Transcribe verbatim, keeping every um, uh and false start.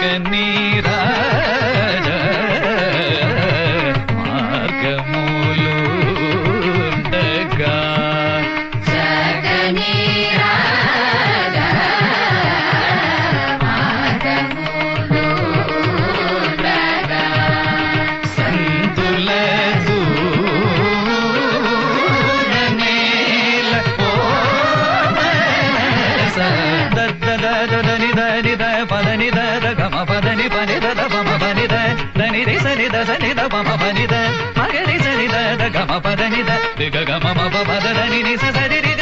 నీరాజ మార్గములుండగా సంతుల దూరనేల ఓమనస దదని దని ద పదని ద గమ పదని పని ద పమ పని ద దని రి సని ద సని ద పమ పని ద మగరి సని ద గమ పదని ద గమ ప పద దని ని స సరి రి